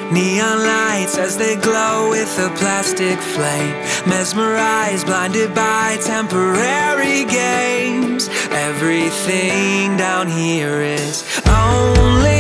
Neon lights as they glow with a plastic flame. Mesmerized, blinded by temporary games. Everything down here is only